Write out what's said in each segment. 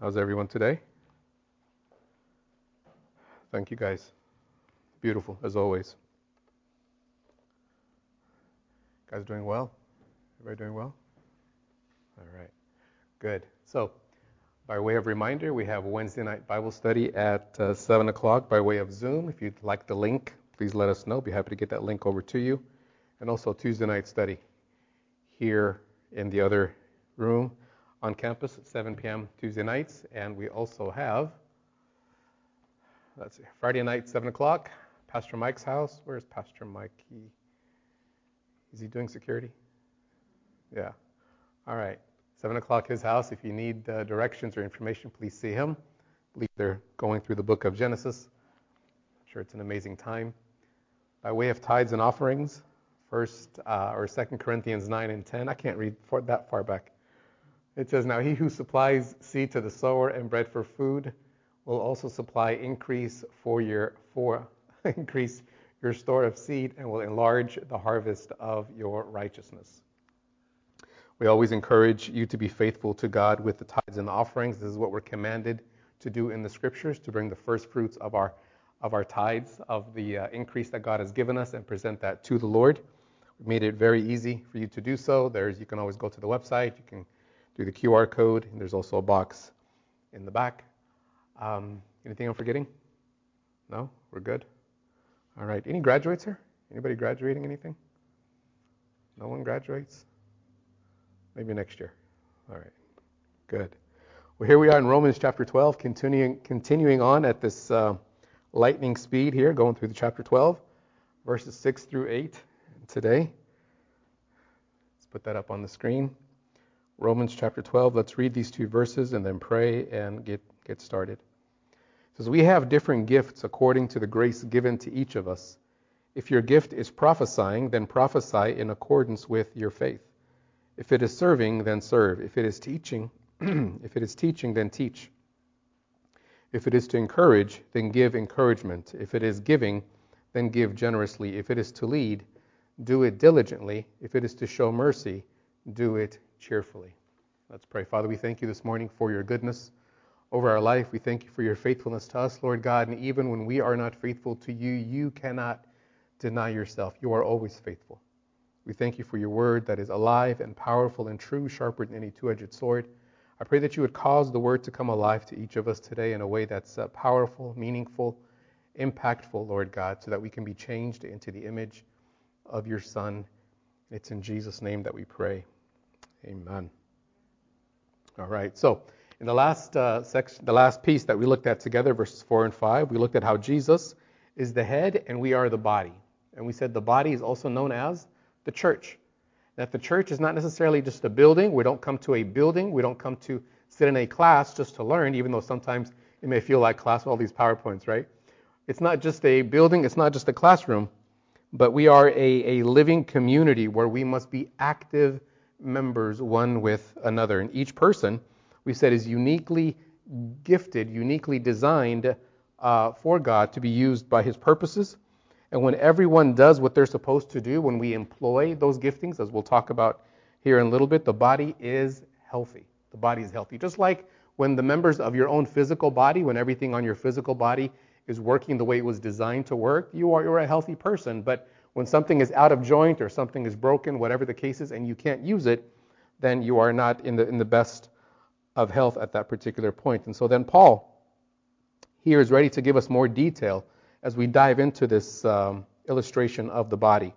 How's everyone today? Thank you, guys. Beautiful, as always. Guys doing well? Everybody doing well? All right, good. So, by way of reminder, we have Wednesday night Bible study at 7 o'clock by way of Zoom. If you'd like the link, please let us know. Be happy to get that link over to you. And also Tuesday night study here in the other room on campus at 7 p.m. Tuesday nights. And we also have, let's see, Friday night, 7 o'clock, Pastor Mike's house. Where's Pastor Mike? Is he doing security? Yeah. All right. 7 o'clock his house. If you need directions or information, please see him. I believe they're going through the book of Genesis. I'm sure it's an amazing time. By way of tithes and offerings, 1st or 2nd Corinthians 9 and 10. I can't read that far back. It says, "Now he who supplies seed to the sower and bread for food will also supply increase increase your store of seed and will enlarge the harvest of your righteousness." We always encourage you to be faithful to God with the tithes and offerings. This is what we're commanded to do in the scriptures, to bring the first fruits of our tithes, of the increase that God has given us, and present that to the Lord. We made it very easy for you to do so. You can always go to the website. You can do the QR code, and there's also a box in the back. Anything I'm forgetting? No? We're good? All right. Any graduates here? Anybody graduating anything? No one graduates? Maybe next year. All right. Good. Well, here we are in Romans chapter 12, continuing on at this lightning speed here, going through the chapter 12, verses 6 through 8 today. Let's put that up on the screen. Romans chapter 12. Let's read these two verses and then pray and get started. It says, "We have different gifts according to the grace given to each of us. If your gift is prophesying, then prophesy in accordance with your faith. If it is serving, then serve. If it is teaching, then teach. If it is to encourage, then give encouragement. If it is giving, then give generously. If it is to lead, do it diligently. If it is to show mercy, do it cheerfully." Let's pray. Father, we thank you this morning for your goodness over our life. We thank you for your faithfulness to us, Lord God. And even when we are not faithful to you, you cannot deny yourself. You are always faithful. We thank you for your word that is alive and powerful and true, sharper than any two-edged sword. I pray that you would cause the word to come alive to each of us today in a way that's powerful, meaningful, impactful, Lord God, so that we can be changed into the image of your Son. It's in Jesus' name that we pray. Amen. All right. So in the last section, the last piece that we looked at together, verses 4 and 5, we looked at how Jesus is the head and we are the body. And we said the body is also known as the church. That the church is not necessarily just a building. We don't come to a building. We don't come to sit in a class just to learn, even though sometimes it may feel like class with all these PowerPoints, right? It's not just a building. It's not just a classroom. But we are a living community where we must be active members one with another. And each person, we said, is uniquely gifted, uniquely designed for God to be used by his purposes. And when everyone does what they're supposed to do, when we employ those giftings, as we'll talk about here in a little bit, the body is healthy. The body is healthy. Just like when the members of your own physical body, when everything on your physical body is working the way it was designed to work, you're a healthy person. But when something is out of joint or something is broken, whatever the case is, and you can't use it, then you are not in the best of health at that particular point. And so then Paul here is ready to give us more detail as we dive into this illustration of the body.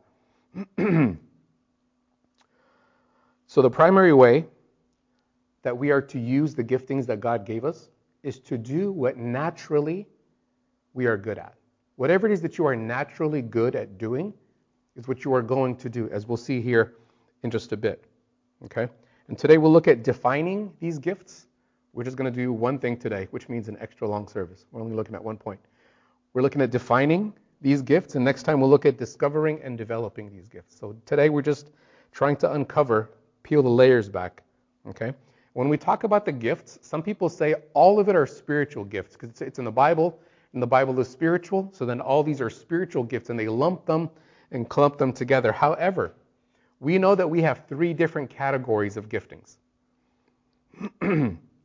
So the primary way that we are to use the giftings that God gave us is to do what naturally we are good at. Whatever it is that you are naturally good at doing is what you are going to do, as we'll see here in just a bit. Okay? And today we'll look at defining these gifts. We're just going to do one thing today, which means an extra long service. We're only looking at one point. We're looking at defining these gifts, and next time we'll look at discovering and developing these gifts. So today we're just trying to peel the layers back. Okay? When we talk about the gifts, some people say all of it are spiritual gifts because it's in the Bible, and the Bible is spiritual, so then all these are spiritual gifts, and they lump them and clump them together. However, we know that we have three different categories of giftings.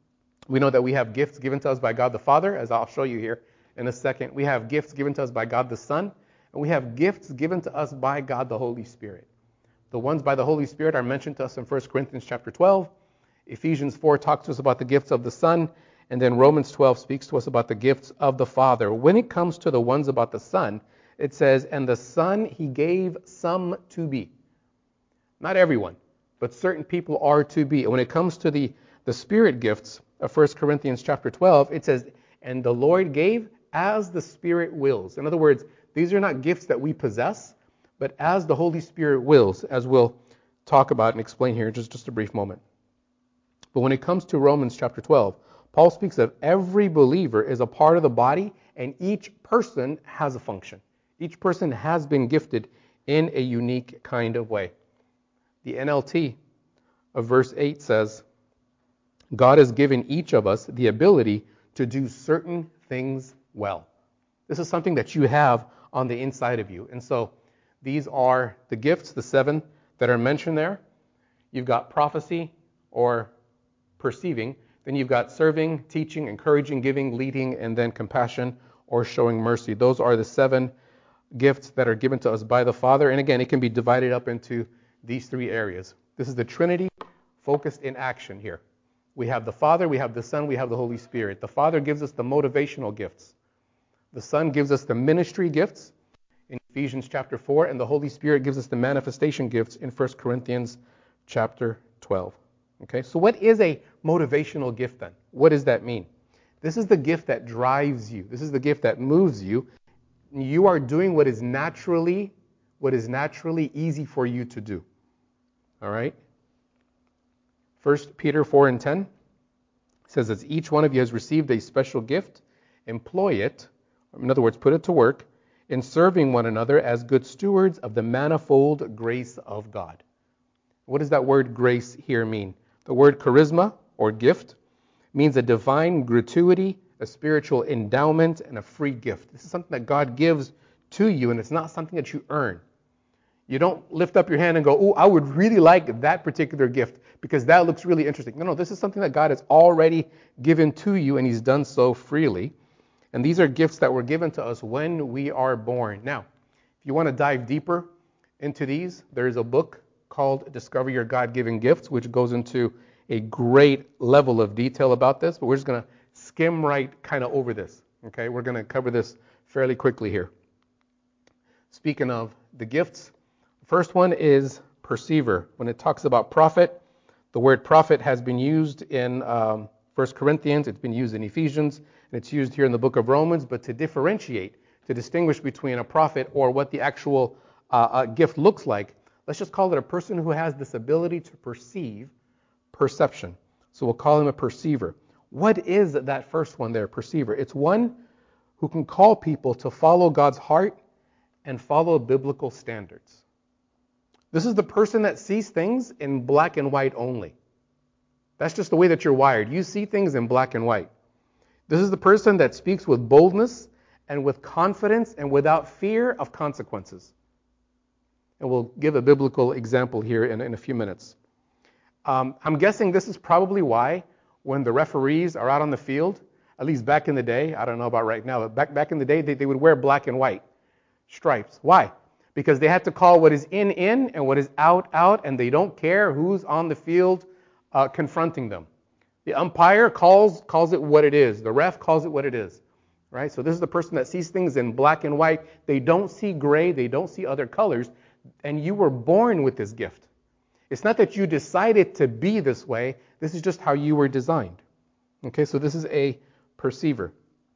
We know that we have gifts given to us by God the Father, as I'll show you here in a second. We have gifts given to us by God the Son, and we have gifts given to us by God the Holy Spirit. The ones by the Holy Spirit are mentioned to us in 1 Corinthians chapter 12. Ephesians 4 talks to us about the gifts of the Son, and then Romans 12 speaks to us about the gifts of the Father. When it comes to the ones about the Son, it says, and the Son he gave some to be. Not everyone, but certain people are to be. And when it comes to the Spirit gifts of 1 Corinthians chapter 12, it says, and the Lord gave as the Spirit wills. In other words, these are not gifts that we possess, but as the Holy Spirit wills, as we'll talk about and explain here in just a brief moment. But when it comes to Romans chapter 12, Paul speaks of every believer is a part of the body, and each person has a function. Each person has been gifted in a unique kind of way. The NLT of verse 8 says, God has given each of us the ability to do certain things well. This is something that you have on the inside of you. And so these are the gifts, the 7 that are mentioned there. You've got prophecy or perceiving. Then you've got serving, teaching, encouraging, giving, leading, and then compassion or showing mercy. Those are the 7 gifts that are given to us by the Father. And again, it can be divided up into these 3 areas. This is the Trinity focused in action here. We have the Father, we have the Son, we have the Holy Spirit. The Father gives us the motivational gifts. The Son gives us the ministry gifts in Ephesians chapter 4, and the Holy Spirit gives us the manifestation gifts in 1 Corinthians chapter 12. Okay, so what is a motivational gift then? What does that mean? This is the gift that drives you. This is the gift that moves you. You are doing what is naturally easy for you to do. All right? 1 Peter 4:10 says, as each one of you has received a special gift, employ it, in other words, put it to work, in serving one another as good stewards of the manifold grace of God. What does that word grace here mean? The word charisma, or gift, means a divine gratuity, a spiritual endowment, and a free gift. This is something that God gives to you, and it's not something that you earn. You don't lift up your hand and go, oh, I would really like that particular gift because that looks really interesting. No, this is something that God has already given to you, and he's done so freely. And these are gifts that were given to us when we are born. Now, if you want to dive deeper into these, there's a book called Discover Your God-Given Gifts, which goes into a great level of detail about this, but we're just going to skim right kind of over this. Okay, we're going to cover this fairly quickly here. Speaking of the gifts, the first one is perceiver. When it talks about prophet, the word prophet has been used in 1 Corinthians, it's been used in Ephesians, and it's used here in the book of Romans, but to differentiate, to distinguish between a prophet or what the actual gift looks like, let's just call it a person who has this ability to perceive perception. So we'll call him a perceiver. What is that first one there, perceiver? It's one who can call people to follow God's heart and follow biblical standards. This is the person that sees things in black and white only. That's just the way that you're wired. You see things in black and white. This is the person that speaks with boldness and with confidence and without fear of consequences. And we'll give a biblical example here in a few minutes. I'm guessing this is probably why when the referees are out on the field, at least back in the day, I don't know about right now, but back in the day, they would wear black and white stripes. Why? Because they had to call what is in and what is out, and they don't care who's on the field confronting them. The umpire calls it what it is. The ref calls it what it is. Right? So this is the person that sees things in black and white. They don't see gray. They don't see other colors. And you were born with this gift. It's not that you decided to be this way. This is just how you were designed. Okay, so this is a perceiver.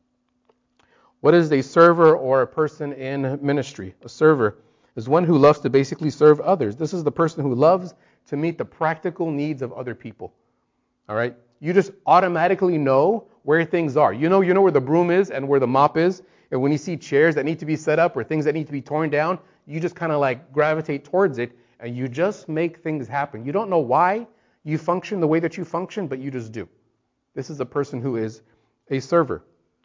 What is a server or a person in ministry? A server is one who loves to basically serve others. This is the person who loves to meet the practical needs of other people. All right? You just automatically know where things are. You know where the broom is and where the mop is. And when you see chairs that need to be set up or things that need to be torn down, you just kind of like gravitate towards it and you just make things happen. You don't know why you function the way that you function, but you just do. This is a person who is a server.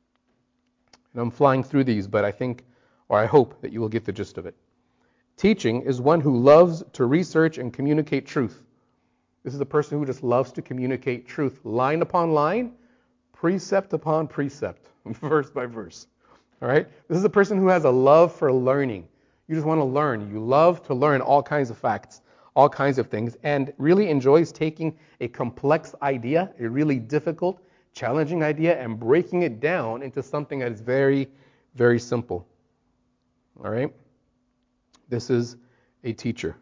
And I'm flying through these, but I think, or I hope that you will get the gist of it. Teaching is one who loves to research and communicate truth. This is a person who just loves to communicate truth, line upon line, precept upon precept, verse by verse. All right? This is a person who has a love for learning. You just want to learn. You love to learn all kinds of facts, all kinds of things, and really enjoys taking a complex idea, a really difficult, challenging idea, and breaking it down into something that is very, very simple. All right? This is a teacher.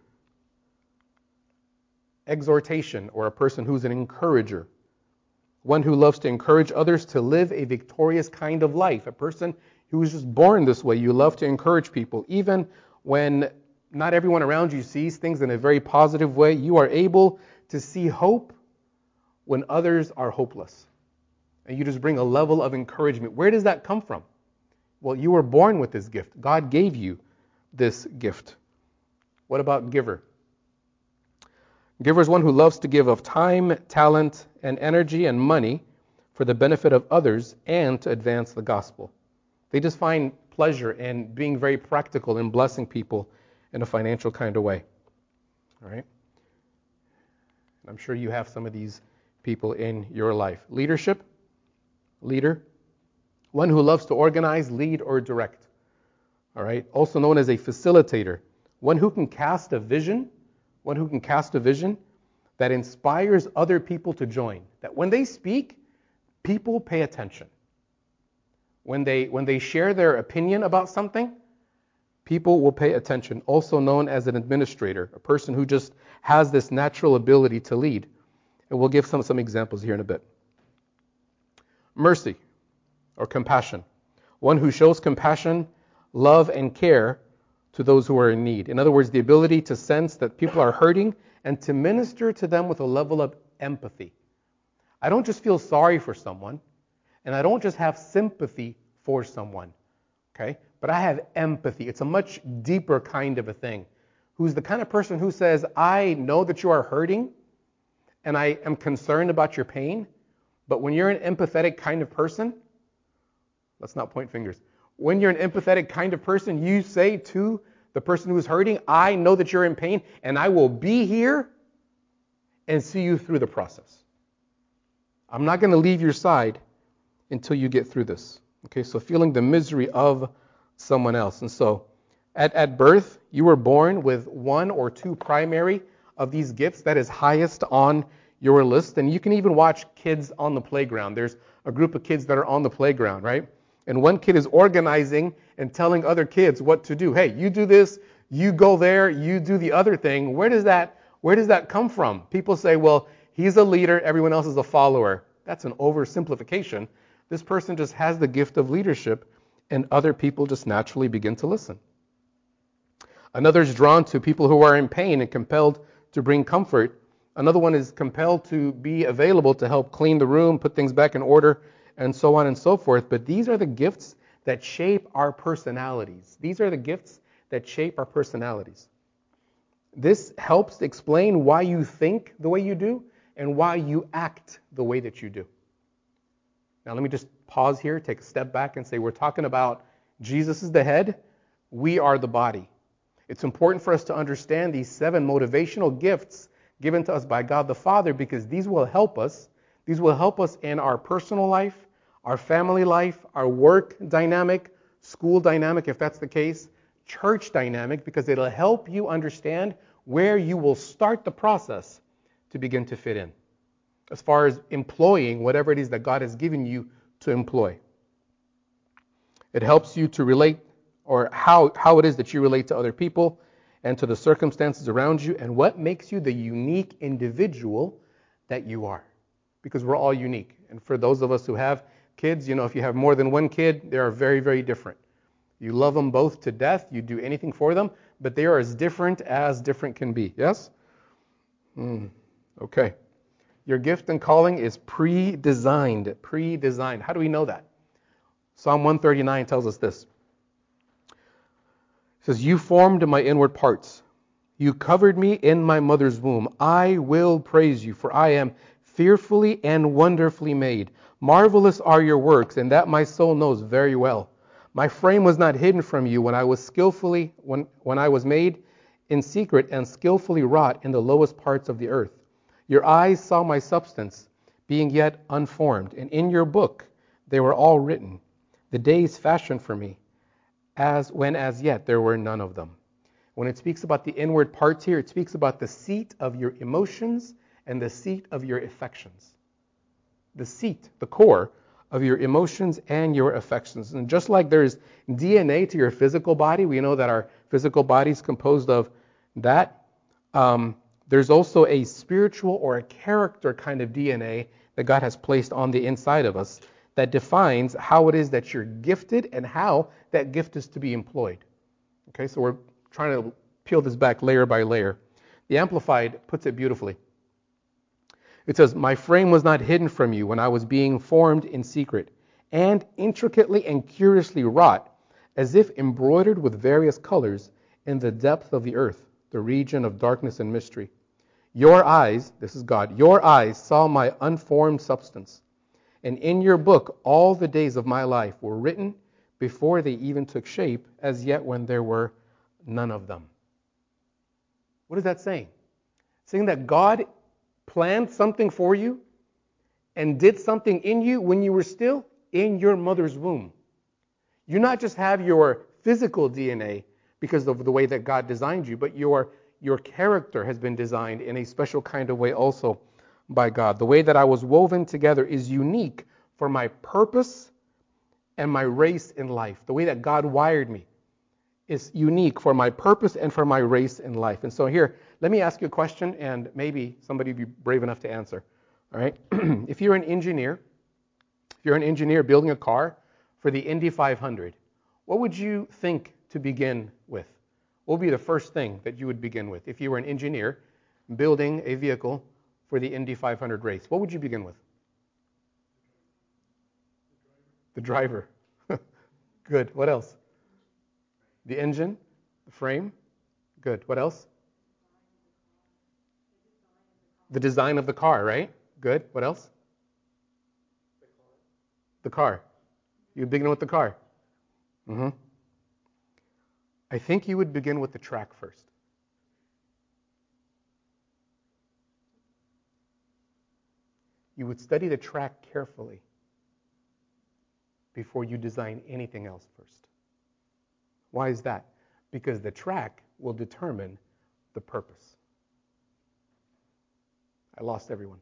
Exhortation, or a person who's an encourager. One who loves to encourage others to live a victorious kind of life. A person who is just born this way. You love to encourage people. Even when not everyone around you sees things in a very positive way, you are able to see hope when others are hopeless. And you just bring a level of encouragement. Where does that come from? Well, you were born with this gift. God gave you this gift. What about giver? Giver is one who loves to give of time, talent, and energy and money for the benefit of others and to advance the gospel. They just find pleasure in being very practical and blessing people in a financial kind of way. All right? I'm sure you have some of these people in your life. Leadership, leader, one who loves to organize, lead, or direct. All right? Also known as a facilitator, one who can cast a vision, that inspires other people to join. That when they speak, people pay attention. When they share their opinion about something, people will pay attention. Also known as an administrator, a person who just has this natural ability to lead. And we'll give some examples here in a bit. Mercy, or compassion. One who shows compassion, love, and care to those who are in need. In other words, the ability to sense that people are hurting and to minister to them with a level of empathy. I don't just feel sorry for someone, and I don't just have sympathy for someone, okay? But I have empathy. It's a much deeper kind of a thing. Who's the kind of person who says, I know that you are hurting, and I am concerned about your pain, but when you're an empathetic kind of person, let's not point fingers. When you're an empathetic kind of person, you say to the person who's hurting, I know that you're in pain, and I will be here and see you through the process. I'm not going to leave your side until you get through this. Okay, so feeling the misery of someone else. And so at birth, you were born with one or two primary of these gifts that is highest on your list. And you can even watch kids on the playground. There's a group of kids that are on the playground, right? And one kid is organizing and telling other kids what to do. Hey, you do this, you go there, you do the other thing. Where does that come from? People say, well, he's a leader, everyone else is a follower. That's an oversimplification. This person just has the gift of leadership, and other people just naturally begin to listen. Another is drawn to people who are in pain and compelled to bring comfort. Another one is compelled to be available to help clean the room, put things back in order, and so on and so forth. But these are the gifts that shape our personalities. These are the gifts that shape our personalities. This helps explain why you think the way you do and why you act the way that you do. Now let me just pause here, take a step back and say we're talking about Jesus is the head, we are the body. It's important for us to understand these 7 motivational gifts given to us by God the Father, because these will help us. These will help us in our personal life, our family life, our work dynamic, school dynamic if that's the case, church dynamic, because it'll help you understand where you will start the process to begin to fit in, as far as employing whatever it is that God has given you to employ. It helps you to relate, or how it is that you relate to other people and to the circumstances around you, and what makes you the unique individual that you are. Because we're all unique. And for those of us who have kids, if you have more than one kid, they are very, very different. You love them both to death. You do anything for them, but they are as different can be. Yes? Okay. Your gift and calling is pre-designed. Pre-designed. How do we know that? Psalm 139 tells us this. It says, you formed my inward parts. You covered me in my mother's womb. I will praise you, for I am fearfully and wonderfully made. Marvelous are your works, and that my soul knows very well. My frame was not hidden from you when I was made in secret and skillfully wrought in the lowest parts of the earth. Your eyes saw my substance being yet unformed, and in your book they were all written, the days fashioned for me, as yet there were none of them. When it speaks about the inward parts here, it speaks about the seat of your emotions and the seat of your affections. The seat, the core of your emotions and your affections. And just like there's DNA to your physical body, we know that our physical body is composed of that. There's also a spiritual or a character kind of DNA that God has placed on the inside of us that defines how it is that you're gifted and how that gift is to be employed. Okay, so we're trying to peel this back layer by layer. The Amplified puts it beautifully. It says, my frame was not hidden from you when I was being formed in secret, and intricately and curiously wrought, as if embroidered with various colors in the depth of the earth, the region of darkness and mystery. Your eyes, this is God, your eyes saw my unformed substance, and in your book all the days of my life were written before they even took shape, as yet when there were none of them. What is that saying? Saying that God planned something for you and did something in you when you were still in your mother's womb. You not just have your physical DNA because of the way that God designed you, but your character has been designed in a special kind of way also by God. The way that I was woven together is unique for my purpose and my race in life. The way that God wired me is unique for my purpose and for my race in life. And so here, let me ask you a question, and maybe somebody be brave enough to answer. All right? If you're an engineer building a car for the Indy 500, what would you think to begin with? What would be the first thing that you would begin with if you were an engineer building a vehicle for the Indy 500 race? What would you begin with? The driver. Good. What else? The engine, the frame. Good. What else? The design of the car, right? Good. What else? The car. You begin with the car. Mm-hmm. I think you would begin with the track first. You would study the track carefully before you design anything else first. Why is that? Because the track will determine the purpose. I lost everyone.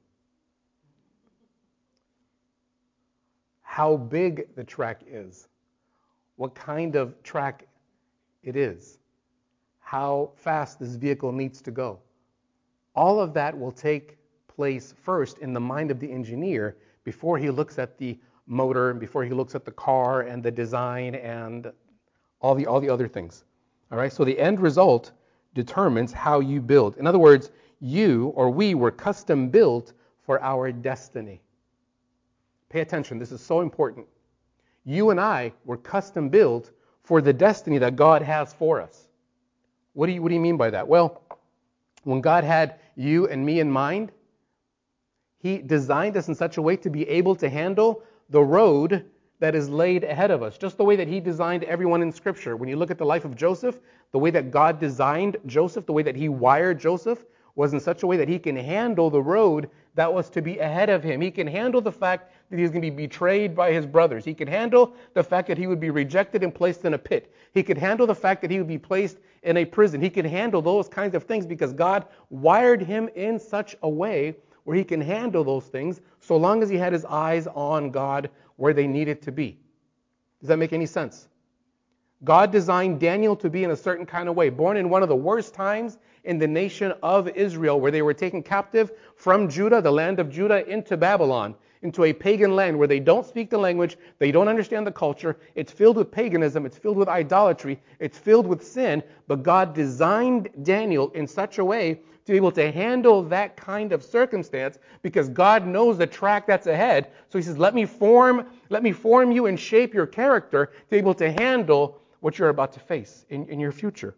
How big the track is, what kind of track it is, how fast this vehicle needs to go. All of that will take place first in the mind of the engineer before he looks at the motor, before he looks at the car and the design and all the other things. All right, so the end result determines how you build. In other words, you or we were custom built for our destiny. Pay attention, this is so important. You and I were custom built for the destiny that God has for us. What do you mean by that? Well, when God had you and me in mind, He designed us in such a way to be able to handle the road that is laid ahead of us, just the way that He designed everyone in Scripture. When you look at the life of Joseph, the way that God designed Joseph, the way that He wired Joseph, was in such a way that he can handle the road that was to be ahead of him. He can handle the fact that he's going to be betrayed by his brothers. He can handle the fact that he would be rejected and placed in a pit. He could handle the fact that he would be placed in a prison. He could handle those kinds of things because God wired him in such a way where he can handle those things so long as he had his eyes on God where they needed to be. Does that make any sense? God designed Daniel to be in a certain kind of way, born in one of the worst times in the nation of Israel, where they were taken captive from Judah, the land of Judah, into Babylon, into a pagan land where they don't speak the language, they don't understand the culture. It's filled with paganism, it's filled with idolatry, it's filled with sin, but God designed Daniel in such a way to be able to handle that kind of circumstance because God knows the track that's ahead. So he says, let me form you and shape your character to be able to handle what you're about to face in your future.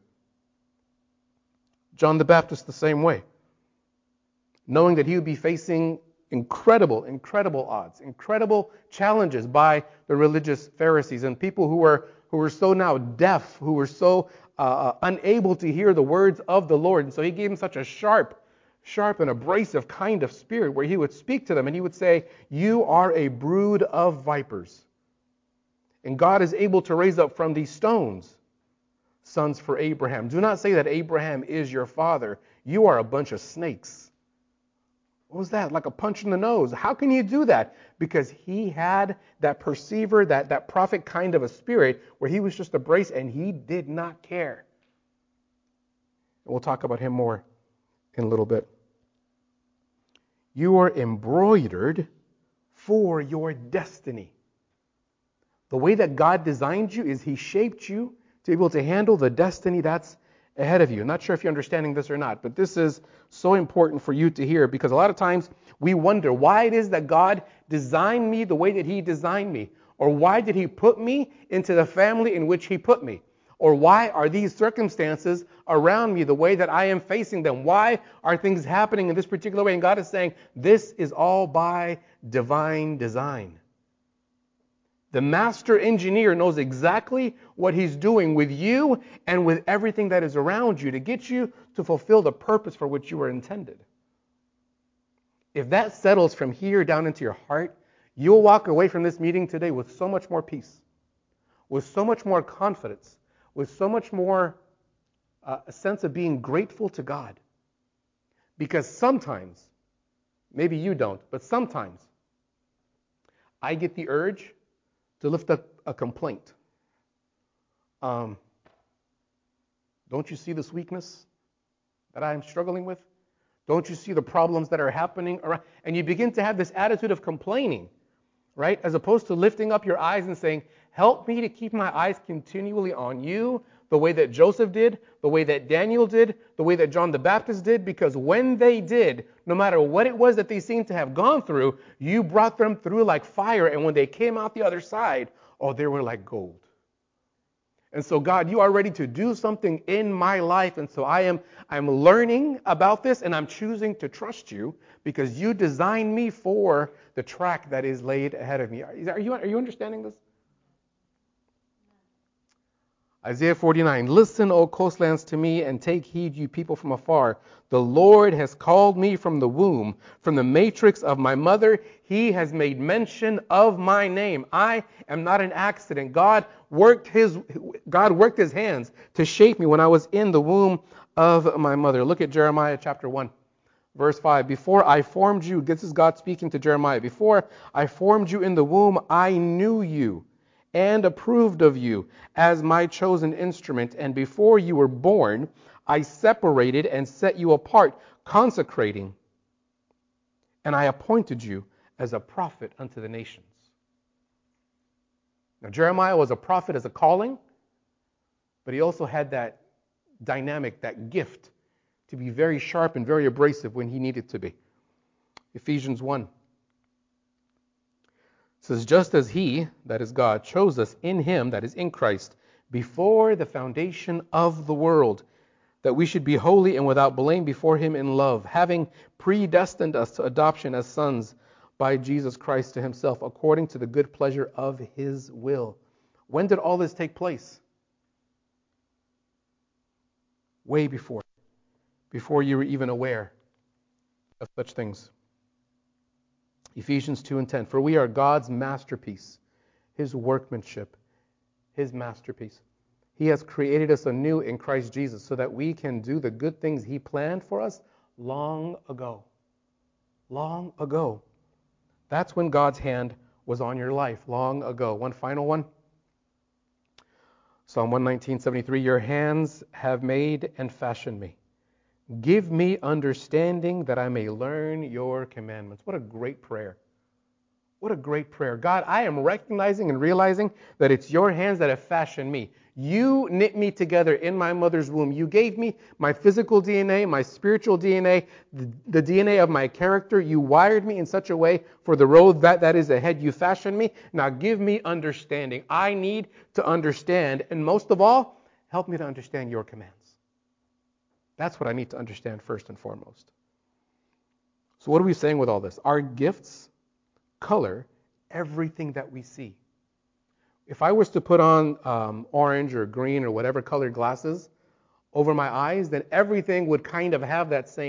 John the Baptist the same way. Knowing that he would be facing incredible odds, incredible challenges by the religious Pharisees and people who were so now deaf, who were so unable to hear the words of the Lord. And so he gave him such a sharp sharp and abrasive kind of spirit where he would speak to them and he would say, you are a brood of vipers. And God is able to raise up from these stones sons for Abraham. Do not say that Abraham is your father. You are a bunch of snakes. What was that? Like a punch in the nose. How can you do that? Because he had that perceiver, that prophet kind of a spirit where he was just abrasive and he did not care. And we'll talk about him more in a little bit. You are embroidered for your destiny. The way that God designed you is he shaped you to be able to handle the destiny that's ahead of you. I'm not sure if you're understanding this or not, but this is so important for you to hear because a lot of times we wonder why it is that God designed me the way that he designed me, or why did he put me into the family in which he put me, or why are these circumstances around me the way that I am facing them? Why are things happening in this particular way? And God is saying this is all by divine design. The master engineer knows exactly what he's doing with you and with everything that is around you to get you to fulfill the purpose for which you were intended. If that settles from here down into your heart, you'll walk away from this meeting today with so much more peace, with so much more confidence, with so much more a sense of being grateful to God. Because sometimes, maybe you don't, but sometimes I get the urge to lift up a complaint. Don't you see this weakness that I'm struggling with? Don't you see the problems that are happening around? And you begin to have this attitude of complaining, right? As opposed to lifting up your eyes and saying, help me to keep my eyes continually on you, the way that Joseph did, the way that Daniel did, the way that John the Baptist did, because when they did, no matter what it was that they seemed to have gone through, you brought them through like fire, and when they came out the other side, oh, they were like gold. And so, God, you are ready to do something in my life, and so I'm learning about this, and I'm choosing to trust you because you designed me for the track that is laid ahead of me. Are you understanding this? Isaiah 49, listen, O coastlands, to me, and take heed, you people from afar. The Lord has called me from the womb, from the matrix of my mother. He has made mention of my name. I am not an accident. God worked his hands to shape me when I was in the womb of my mother. Look at Jeremiah chapter 1, verse 5. Before I formed you, this is God speaking to Jeremiah. Before I formed you in the womb, I knew you and approved of you as my chosen instrument. And before you were born, I separated and set you apart, consecrating. And I appointed you as a prophet unto the nations. Now, Jeremiah was a prophet as a calling, but he also had that dynamic, that gift to be very sharp and very abrasive when he needed to be. Ephesians 1. It says, just as he, that is God, chose us in him, that is in Christ, before the foundation of the world, that we should be holy and without blame before him in love, having predestined us to adoption as sons by Jesus Christ to himself, according to the good pleasure of his will. When did all this take place? Way before you were even aware of such things. Ephesians 2:10, for we are God's masterpiece, his workmanship, his masterpiece. He has created us anew in Christ Jesus so that we can do the good things he planned for us long ago. Long ago. That's when God's hand was on your life, long ago. One final one. Psalm 119:73, your hands have made and fashioned me. Give me understanding that I may learn your commandments. What a great prayer. What a great prayer. God, I am recognizing and realizing that it's your hands that have fashioned me. You knit me together in my mother's womb. You gave me my physical DNA, my spiritual DNA, the DNA of my character. You wired me in such a way for the road that is ahead. You fashioned me. Now give me understanding. I need to understand. And most of all, help me to understand your commands. That's what I need to understand first and foremost. So what are we saying with all this? Our gifts color everything that we see. If I was to put on orange or green or whatever colored glasses over my eyes, then everything would kind of have that same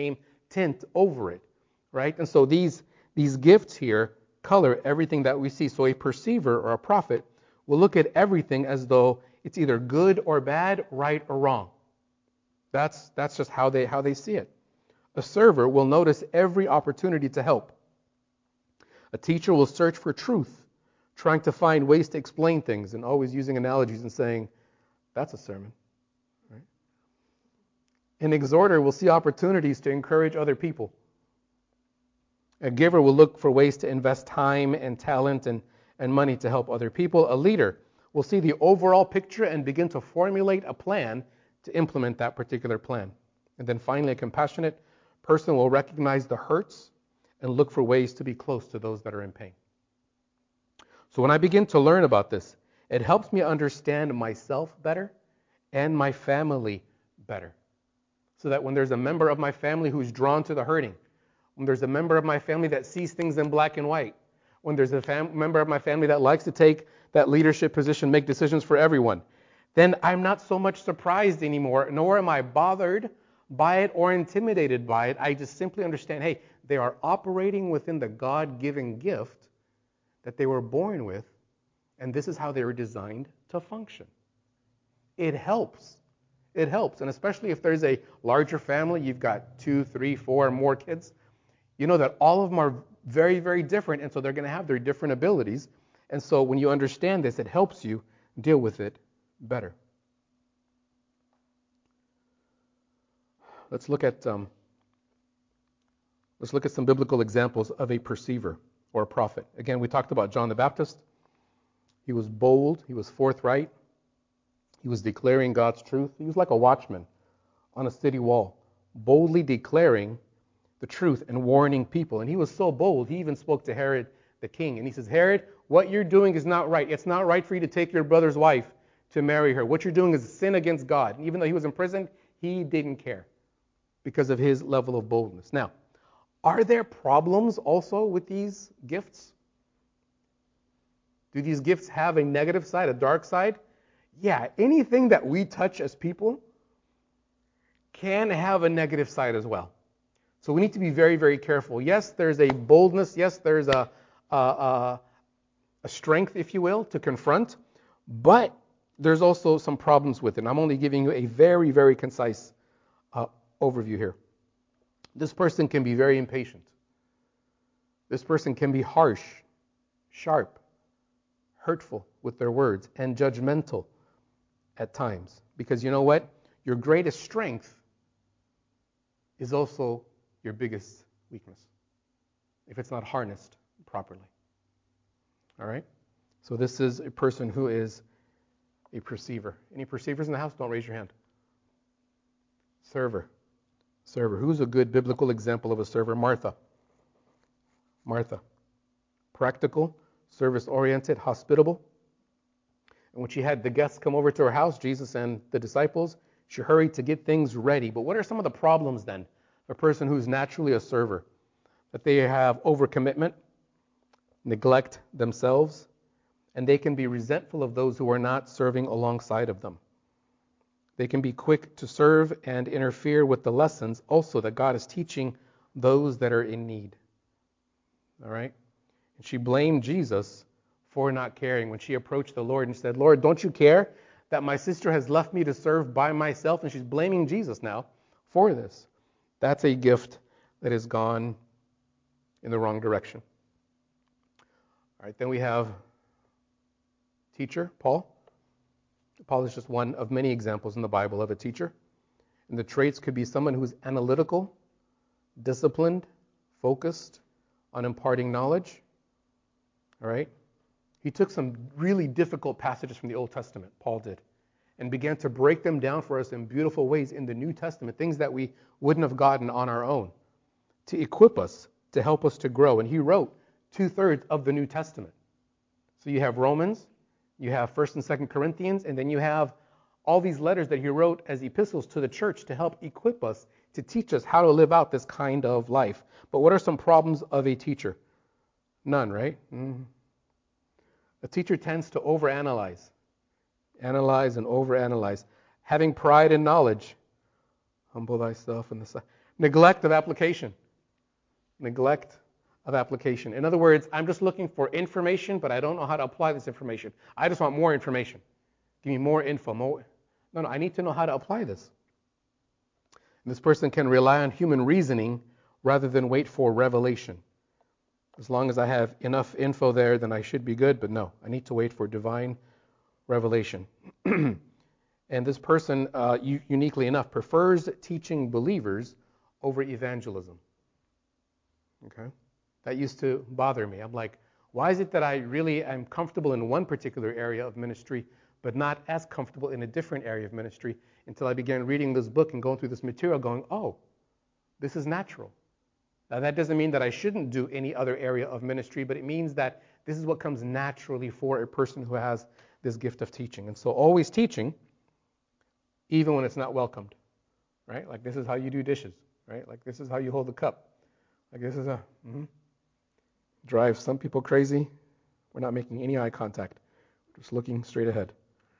tint over it, right? And so these gifts here color everything that we see. So a perceiver or a prophet will look at everything as though it's either good or bad, right or wrong. That's just how they see it. A server will notice every opportunity to help. A teacher will search for truth, trying to find ways to explain things and always using analogies and saying, that's a sermon. Right? An exhorter will see opportunities to encourage other people. A giver will look for ways to invest time and talent and money to help other people. A leader will see the overall picture and begin to formulate a plan to implement that particular plan. And then finally, a compassionate person will recognize the hurts and look for ways to be close to those that are in pain. So when I begin to learn about this, it helps me understand myself better and my family better. So that when there's a member of my family who's drawn to the hurting, when there's a member of my family that sees things in black and white, when there's a member of my family that likes to take that leadership position, make decisions for everyone, then I'm not so much surprised anymore, nor am I bothered by it or intimidated by it. I just simply understand, hey, they are operating within the God-given gift that they were born with, and this is how they were designed to function. It helps. It helps, and especially if there's a larger family, you've got 2, 3, 4 more kids, you know that all of them are very, very different, and so they're going to have their different abilities. And so when you understand this, it helps you deal with it better. Let's look at some biblical examples of a perceiver or a prophet. Again, we talked about John the Baptist. He was bold. He was forthright. He was declaring God's truth. He was like a watchman on a city wall, boldly declaring the truth and warning people. And he was so bold, he even spoke to Herod the king. And he says, Herod, what you're doing is not right. It's not right for you to take your brother's wife to marry her. What you're doing is sin against God. And even though he was in prison, he didn't care because of his level of boldness. Now, are there problems also with these gifts? Do these gifts have a negative side, a dark side? Yeah, anything that we touch as people can have a negative side as well. So we need to be very, very careful. Yes, there's a boldness. Yes, there's a strength, if you will, to confront. But there's also some problems with it. And I'm only giving you a very, very concise overview here. This person can be very impatient. This person can be harsh, sharp, hurtful with their words, and judgmental at times. Because you know what? Your greatest strength is also your biggest weakness if it's not harnessed properly. All right? So this is a person who is a perceiver. Any perceivers in the house? Don't raise your hand. Server. Who's a good biblical example of a server? Martha. Practical, service-oriented, hospitable. And when she had the guests come over to her house, Jesus and the disciples, she hurried to get things ready. But what are some of the problems then? A person who's naturally a server, that they have overcommitment, neglect themselves, and they can be resentful of those who are not serving alongside of them. They can be quick to serve and interfere with the lessons also that God is teaching those that are in need. All right? And she blamed Jesus for not caring when she approached the Lord and said, Lord, don't you care that my sister has left me to serve by myself? And she's blaming Jesus now for this. That's a gift that has gone in the wrong direction. All right, then we have teacher, Paul. Paul is just one of many examples in the Bible of a teacher. And the traits could be someone who's analytical, disciplined, focused on imparting knowledge. All right? He took some really difficult passages from the Old Testament, Paul did, and began to break them down for us in beautiful ways in the New Testament, things that we wouldn't have gotten on our own, to equip us, to help us to grow. And he wrote 2/3 of the New Testament. So you have Romans, you have 1st and 2nd Corinthians, and then you have all these letters that he wrote as epistles to the church to help equip us, to teach us how to live out this kind of life. But what are some problems of a teacher? None, right? A teacher tends to overanalyze. Analyze and overanalyze. Having pride in knowledge. Humble thyself in the sight. Neglect of application. Neglect of application. In other words, I'm just looking for information, but I don't know how to apply this information. I just want more information. Give me more info. No, I need to know how to apply this. And this person can rely on human reasoning rather than wait for revelation. As long as I have enough info there, then I should be good. But no, I need to wait for divine revelation. And this person, uniquely enough, prefers teaching believers over evangelism. Okay? That used to bother me. I'm like, why is it that I really am comfortable in one particular area of ministry, but not as comfortable in a different area of ministry, until I began reading this book and going through this material going, oh, this is natural. Now, that doesn't mean that I shouldn't do any other area of ministry, but it means that this is what comes naturally for a person who has this gift of teaching. And so always teaching, even when it's not welcomed, right? Like this is how you do dishes, right? Like this is how you hold the cup. Like this is drives some people crazy. We're not making any eye contact, just looking straight ahead.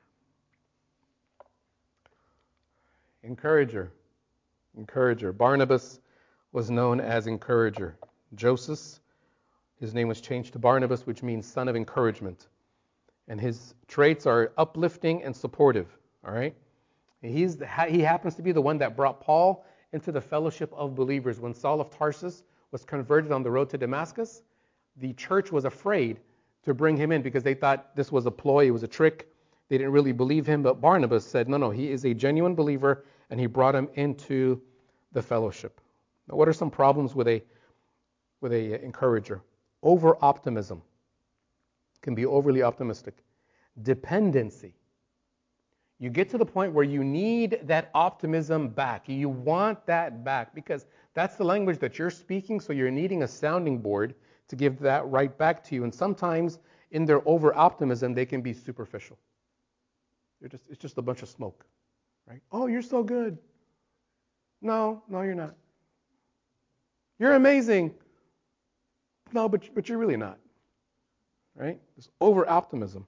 Encourager. Barnabas was known as encourager. Joseph, his name was changed to Barnabas, which means son of encouragement. And his traits are uplifting and supportive, all right? He happens to be the one that brought Paul into the fellowship of believers. When Saul of Tarsus was converted on the road to Damascus, the church was afraid to bring him in because they thought this was a ploy, it was a trick. They didn't really believe him, but Barnabas said, no, he is a genuine believer, and he brought him into the fellowship. Now, what are some problems with a encourager? Over-optimism. Can be overly optimistic. Dependency. You get to the point where you need that optimism back. You want that back because that's the language that you're speaking, so you're needing a sounding board to give that right back to you. And sometimes in their over-optimism, they can be superficial. It's just a bunch of smoke, right? Oh, you're so good. No, you're not. You're amazing. No, but you're really not, right? This over-optimism.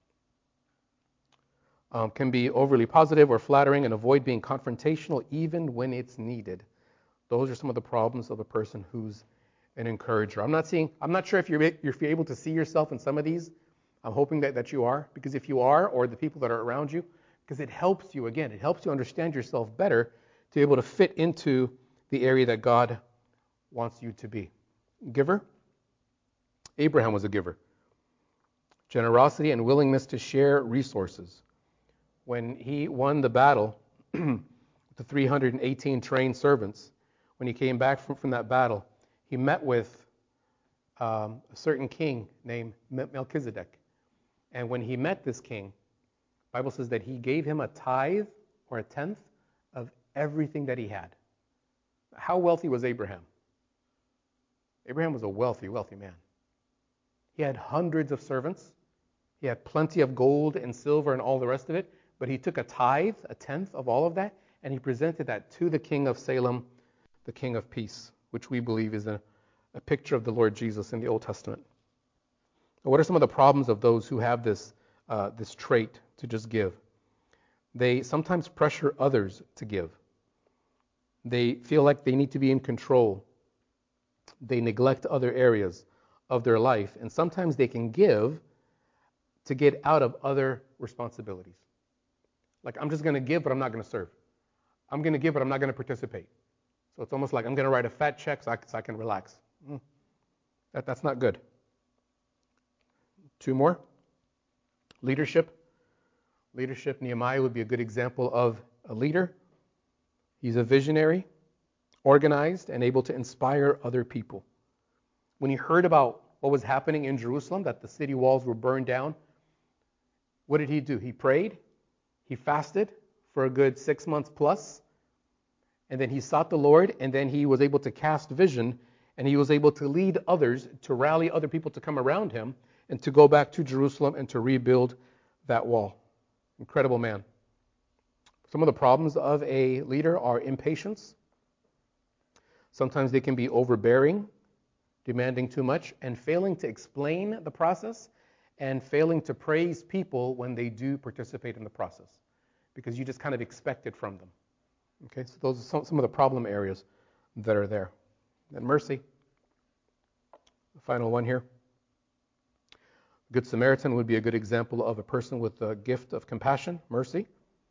Can be overly positive or flattering and avoid being confrontational even when it's needed. Those are some of the problems of a person who's an encourager. I'm not sure if you're able to see yourself in some of these. I'm hoping that you are, because if you are, or the people that are around you, because it helps you understand yourself better to be able to fit into the area that God wants you to be. Giver. Abraham was a giver. Generosity and willingness to share resources. When he won the battle, the 318 trained servants, when he came back from that battle, he met with a certain king named Melchizedek. And when he met this king, the Bible says that he gave him a tithe or a tenth of everything that he had. How wealthy was Abraham? Abraham was a wealthy, wealthy man. He had hundreds of servants. He had plenty of gold and silver and all the rest of it. But he took a tithe, a tenth of all of that, and he presented that to the king of Salem, the king of peace, which we believe is a picture of the Lord Jesus in the Old Testament. What are some of the problems of those who have this trait to just give? They sometimes pressure others to give. They feel like they need to be in control. They neglect other areas of their life, and sometimes they can give to get out of other responsibilities. Like, I'm just going to give, but I'm not going to serve. I'm going to give, but I'm not going to participate. So it's almost like I'm going to write a fat check so I can relax. That's not good. Two more. Leadership. Nehemiah would be a good example of a leader. He's a visionary, organized, and able to inspire other people. When he heard about what was happening in Jerusalem, that the city walls were burned down, what did he do? He prayed. He fasted for a good 6 months plus, and then he sought the Lord, and then he was able to cast vision, and he was able to lead others, to rally other people to come around him, and to go back to Jerusalem and to rebuild that wall. Incredible man. Some of the problems of a leader are impatience. Sometimes they can be overbearing, demanding too much, and failing to explain the process, and failing to praise people when they do participate in the process, because you just kind of expect it from them. Okay, so those are some of the problem areas that are there. And mercy, the final one here. Good Samaritan would be a good example of a person with the gift of compassion, mercy,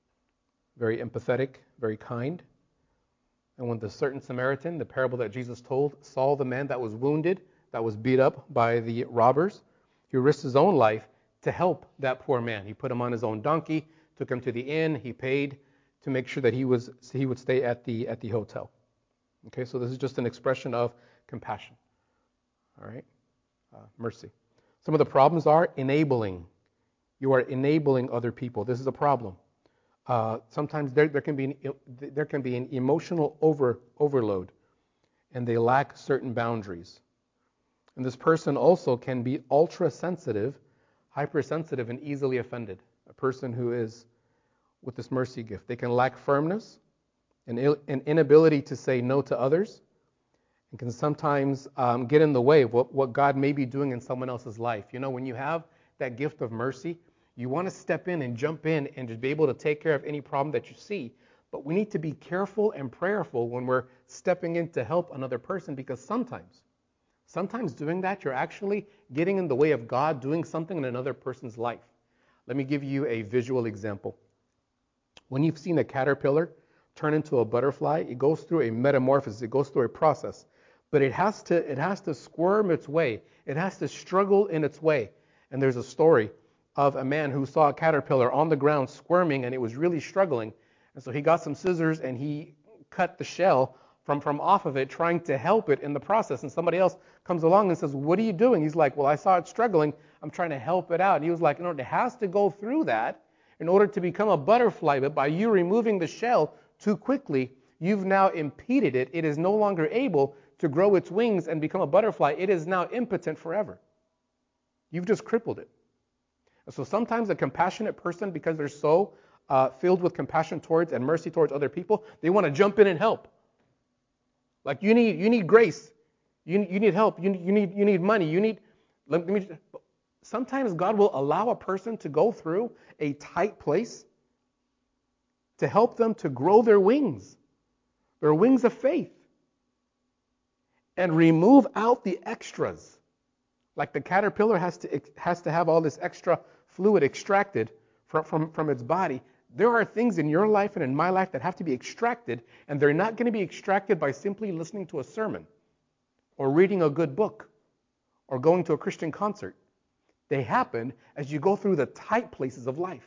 very empathetic, very kind. And when the certain Samaritan, the parable that Jesus told, saw the man that was wounded, that was beat up by the robbers, he risked his own life to help that poor man. He put him on his own donkey, took him to the inn, he paid to make sure that he would stay at the hotel. Okay, so this is just an expression of compassion. All right, mercy. Some of the problems are enabling. You are enabling other people. This is a problem. Sometimes there can be an emotional overload, and they lack certain boundaries. And this person also can be ultra sensitive, hypersensitive, and easily offended. A person who is with this mercy gift, they can lack firmness, an inability to say no to others, and can sometimes get in the way of what God may be doing in someone else's life. You know, when you have that gift of mercy, you want to step in and jump in and just be able to take care of any problem that you see. But we need to be careful and prayerful when we're stepping in to help another person, because sometimes doing that, you're actually getting in the way of God doing something in another person's life. Let me give you a visual example. When you've seen a caterpillar turn into a butterfly, it goes through a metamorphosis, it goes through a process. But it has to squirm its way. It has to struggle in its way. And there's a story of a man who saw a caterpillar on the ground squirming, and it was really struggling. And so he got some scissors and he cut the shell from off of it, trying to help it in the process. And somebody else comes along and says, "What are you doing?" He's like, "Well, I saw it struggling. I'm trying to help it out." And he was like, "No, it has to go through that in order to become a butterfly. But by you removing the shell too quickly, you've now impeded it. It is no longer able to grow its wings and become a butterfly. It is now impotent forever. You've just crippled it." And so sometimes a compassionate person, because they're so filled with compassion towards and mercy towards other people, they want to jump in and help. Like you need grace, you need help, you need money, Sometimes God will allow a person to go through a tight place to help them to grow their wings of faith, and remove out the extras. Like the caterpillar has to have all this extra fluid extracted from its body. There are things in your life and in my life that have to be extracted, and they're not going to be extracted by simply listening to a sermon or reading a good book or going to a Christian concert. They happen as you go through the tight places of life.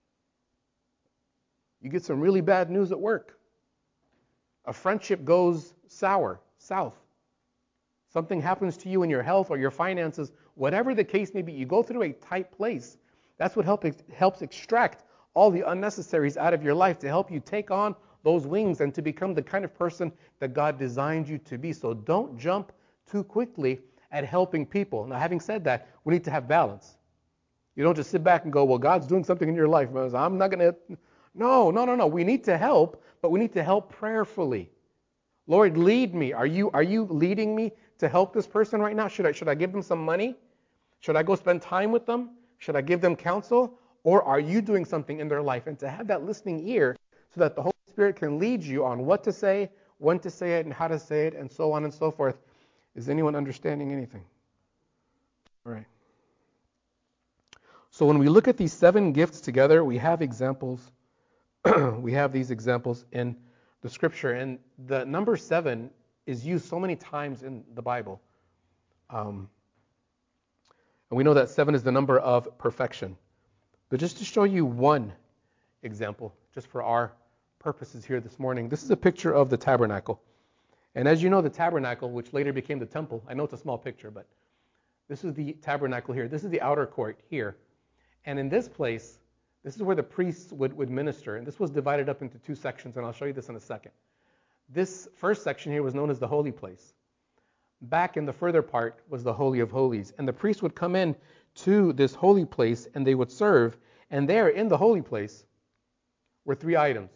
You get some really bad news at work. A friendship goes south. Something happens to you in your health or your finances, whatever the case may be, you go through a tight place. That's what helps extract all the unnecessaries out of your life, to help you take on those wings and to become the kind of person that God designed you to be. So don't jump too quickly at helping people. Now, having said that, we need to have balance. You don't just sit back and go, "Well, God's doing something in your life. I'm not going to..." No. We need to help, but we need to help prayerfully. Lord, lead me. Are you leading me to help this person right now? Should I give them some money? Should I go spend time with them? Should I give them counsel? Or are you doing something in their life? And to have that listening ear so that the Holy Spirit can lead you on what to say, when to say it, and how to say it, and so on and so forth. Is anyone understanding anything? All right. So when we look at these 7 gifts together, we have examples. We have these examples in the Scripture. And the number 7 is used so many times in the Bible. And we know that 7 is the number of perfection. But just to show you one example, just for our purposes here this morning, this is a picture of the tabernacle. And as you know, the tabernacle, which later became the temple, I know it's a small picture, but this is the tabernacle here. This is the outer court here. And in this place, this is where the priests would minister. And this was divided up into 2 sections, and I'll show you this in a second. This first section here was known as the holy place. Back in the further part was the Holy of Holies. And the priests would come in to this holy place and they would serve. And there in the holy place were 3 items,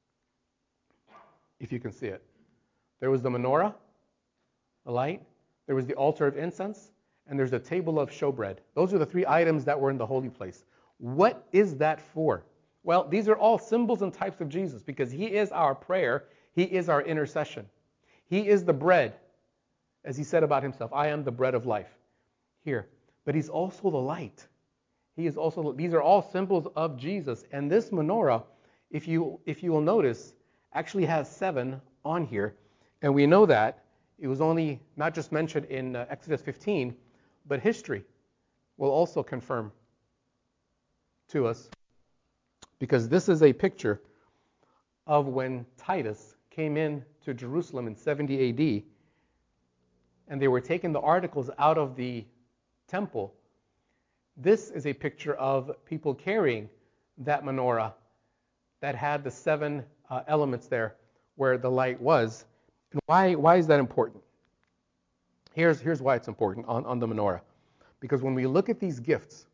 if you can see it. There was the menorah, a light. There was the altar of incense. And there's a table of showbread. Those are the 3 items that were in the holy place. What is that for? Well, these are all symbols and types of Jesus, because he is our prayer. He is our intercession. He is the bread, as he said about himself, I am the bread of life. Here. But he's also the light. These are all symbols of Jesus. And this menorah, if you will notice, actually has 7 on here. And we know that it was only not just mentioned in Exodus 15, but history will also confirm to us, because this is a picture of when Titus came in to Jerusalem in 70 AD, and they were taking the articles out of the temple. This is a picture of people carrying that menorah that had the 7 elements there where the light was. And why is that important? Here's why it's important on the menorah. Because when we look at these gifts,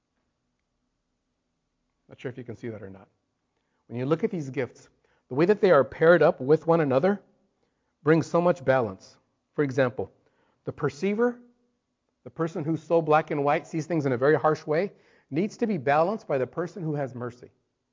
not sure if you can see that or not. When you look at these gifts, the way that they are paired up with one another brings so much balance. For example, the perceiver, the person who's so black and white, sees things in a very harsh way, needs to be balanced by the person who has mercy.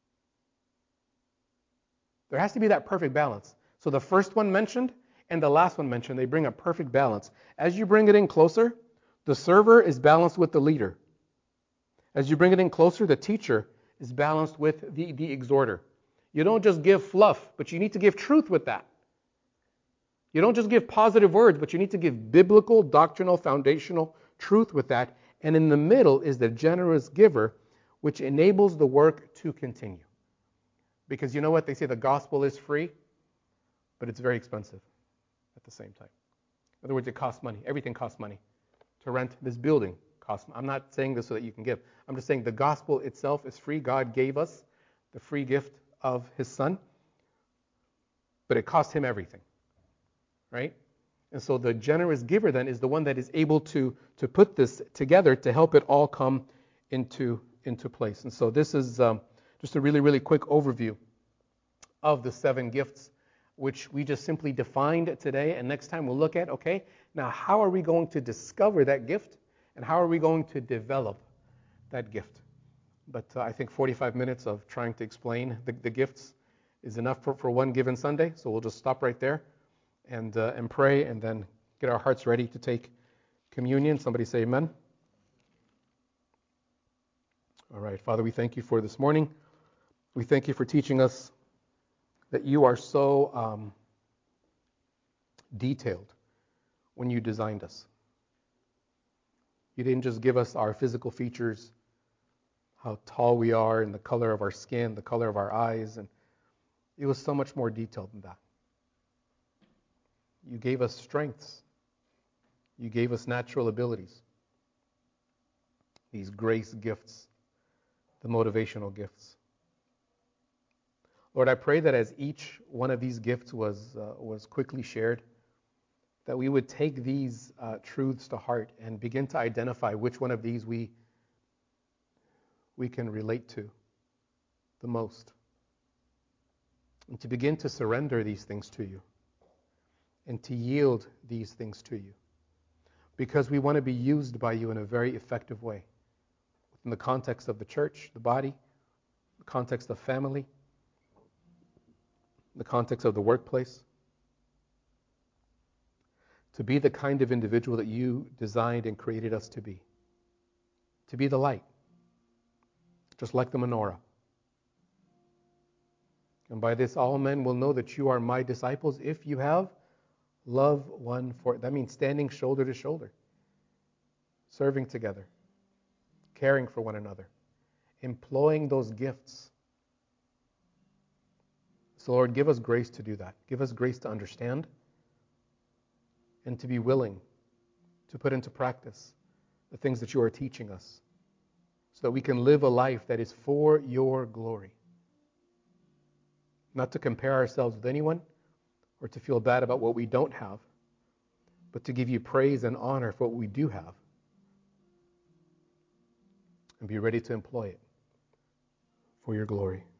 There has to be that perfect balance. So the first one mentioned and the last one mentioned, they bring a perfect balance. As you bring it in closer, the server is balanced with the leader. As you bring it in closer, the teacher is balanced with the exhorter. You don't just give fluff, but you need to give truth with that. You don't just give positive words, but you need to give biblical, doctrinal, foundational truth with that. And in the middle is the generous giver, which enables the work to continue. Because you know what? They say the gospel is free, but it's very expensive at the same time. In other words, it costs money. Everything costs money. To rent this building costs money. I'm not saying this so that you can give. I'm just saying the gospel itself is free. God gave us the free gift of his son, but it cost him everything. Right? And so the generous giver then is the one that is able to put this together to help it all come into place. And so this is just a really, really quick overview of the 7 gifts, which we just simply defined today. And next time we'll look at, okay, now how are we going to discover that gift? And how are we going to develop that gift? But I think 45 minutes of trying to explain the gifts is enough for one given Sunday. So we'll just stop right there and pray and then get our hearts ready to take communion. Somebody say amen. All right, Father, we thank you for this morning. We thank you for teaching us that you are so detailed when you designed us. You didn't just give us our physical features, how tall we are, and the color of our skin, the color of our eyes, and it was so much more detailed than that. You gave us strengths. You gave us natural abilities. These grace gifts, the motivational gifts. Lord, I pray that as each one of these gifts was quickly shared, that we would take these truths to heart and begin to identify which one of these we can relate to the most. And to begin to surrender these things to you. And to yield these things to you. Because we want to be used by you in a very effective way. In the context of the church, the body, the context of family, the context of the workplace. To be the kind of individual that you designed and created us to be. To be the light. Just like the menorah. And by this all men will know that you are my disciples if you have love one for, that means standing shoulder to shoulder, serving together, caring for one another, employing those gifts. So Lord, give us grace to do that. Give us grace to understand and to be willing to put into practice the things that you are teaching us so that we can live a life that is for your glory. Not to compare ourselves with anyone, or to feel bad about what we don't have, but to give you praise and honor for what we do have and be ready to employ it for your glory.